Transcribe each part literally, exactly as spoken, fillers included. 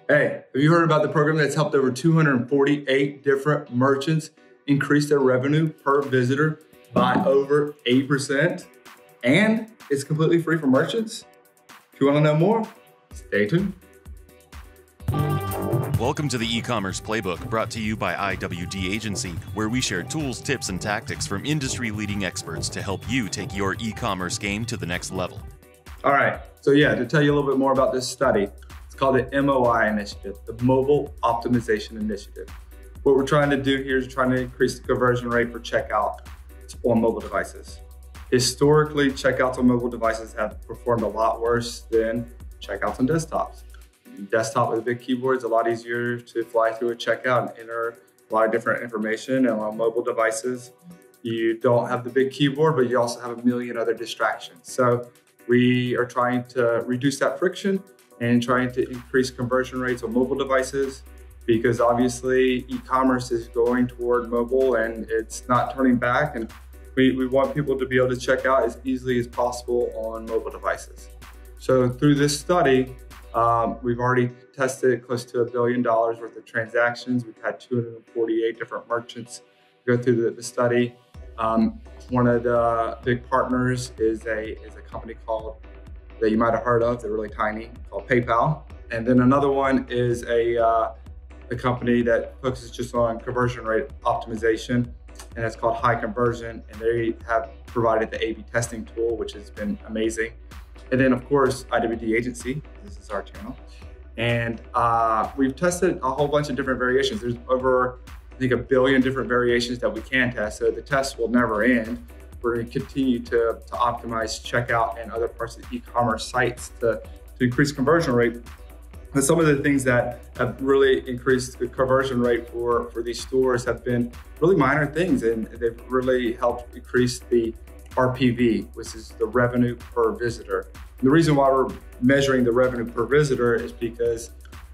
Hey, have you heard about the program that's helped over two hundred forty-eight different merchants increase their revenue per visitor by over eight percent? And it's completely free for merchants? If you want to know more, stay tuned. Welcome to the e-commerce playbook, brought to you by I W D Agency, where we share tools, tips, and tactics from industry-leading experts to help you take your e-commerce game to the next level. All right, so yeah, to tell you a little bit more about this study, it's called the M O I Initiative, the Mobile Optimization Initiative. What we're trying to do here is trying to increase the conversion rate for checkout on mobile devices. Historically, checkouts on mobile devices have performed a lot worse than checkouts on desktops. Desktop with a big keyboard is a lot easier to fly through a checkout and enter a lot of different information. And on mobile devices, you don't have the big keyboard, but you also have a million other distractions. So we are trying to reduce that friction and trying to increase conversion rates on mobile devices, because obviously e-commerce is going toward mobile and it's not turning back. And we, we want people to be able to check out as easily as possible on mobile devices. So through this study, um, we've already tested close to a billion dollars worth of transactions. We've had two hundred forty-eight different merchants go through the, the study. Um, one of the big partners is a, is a company called, that you might have heard of, they're really tiny, called PayPal. And then another one is a, uh, a company that focuses just on conversion rate optimization, and it's called High Conversion, and they have provided the A B testing tool, which has been amazing. And then of course, I W D Agency, this is our channel. And uh, we've tested a whole bunch of different variations. There's over, I think, a billion different variations that we can test, so the test will never end. We're going to continue to, to optimize checkout and other parts of the e-commerce sites to, to increase conversion rate. But some of the things that have really increased the conversion rate for, for these stores have been really minor things, and they've really helped increase the R P V, which is the revenue per visitor. And the reason why we're measuring the revenue per visitor is because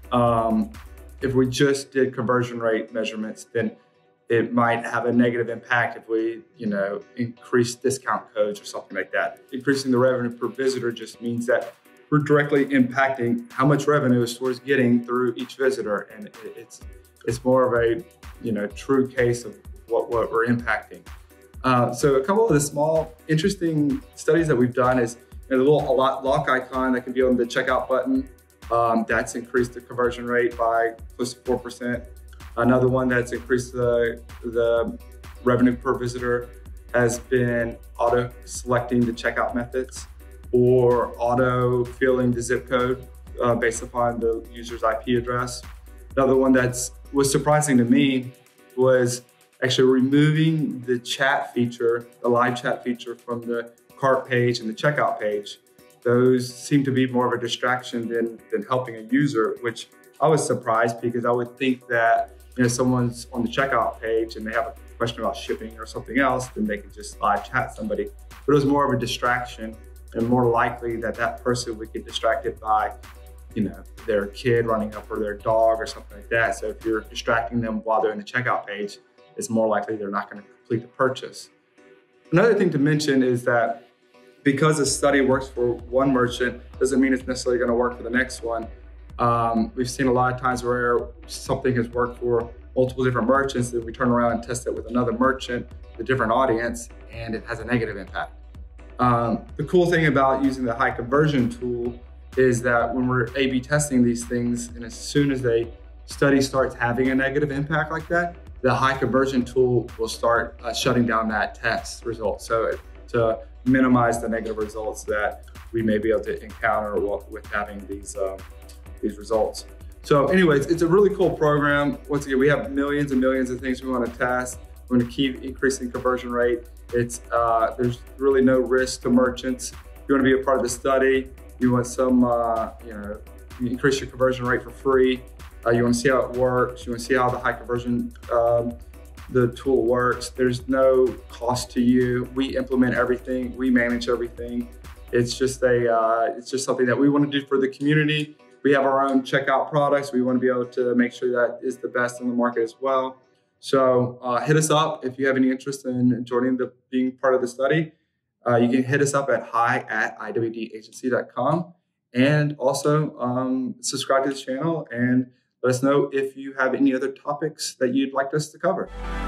um, if we just did conversion rate measurements, then it might have a negative impact if we, you know, increase discount codes or something like that. Increasing the revenue per visitor just means that we're directly impacting how much revenue a store is getting through each visitor, and it's it's more of a, you know, true case of what, what we're impacting. Uh, so a couple of the small, interesting studies that we've done is, you know, the little lock icon that can be on the checkout button. Um, that's increased the conversion rate by close to four percent. Another one that's increased the, the revenue per visitor has been auto selecting the checkout methods, or auto filling the zip code uh, based upon the user's I P address. Another one that's was surprising to me was actually removing the chat feature, the live chat feature from the cart page and the checkout page. Those seem to be more of a distraction than, than helping a user, which I was surprised, because I would think that, you know, someone's on the checkout page and they have a question about shipping or something else, then they can just live chat somebody. But it was more of a distraction, and more likely that that person would get distracted by, you know, their kid running up or their dog or something like that. So if you're distracting them while they're in the checkout page, it's more likely they're not going to complete the purchase. Another thing to mention is that because a study works for one merchant doesn't mean it's necessarily going to work for the next one. Um, we've seen a lot of times where something has worked for multiple different merchants, that we turn around and test it with another merchant, a different audience, and it has a negative impact. Um, the cool thing about using the high conversion tool is that when we're A B testing these things, and as soon as a study starts having a negative impact like that, the high conversion tool will start uh, shutting down that test result. So to minimize the negative results that we may be able to encounter with having these, um, these results. So anyways, it's a really cool program. Once again, we have millions and millions of things we want to test. We want to keep increasing conversion rate. It's, uh, there's really no risk to merchants. If you want to be a part of the study, you want some, uh, you know, you increase your conversion rate for free. Uh, you want to see how it works. You want to see how the high conversion, um, the tool works. There's no cost to you. We implement everything. We manage everything. It's just a, uh, it's just something that we want to do for the community. We have our own checkout products. We want to be able to make sure that is the best in the market as well. So uh, hit us up if you have any interest in joining the being part of the study. Uh, you can hit us up at hi at I W D agency dot com, And also um, subscribe to this channel and let us know if you have any other topics that you'd like us to cover.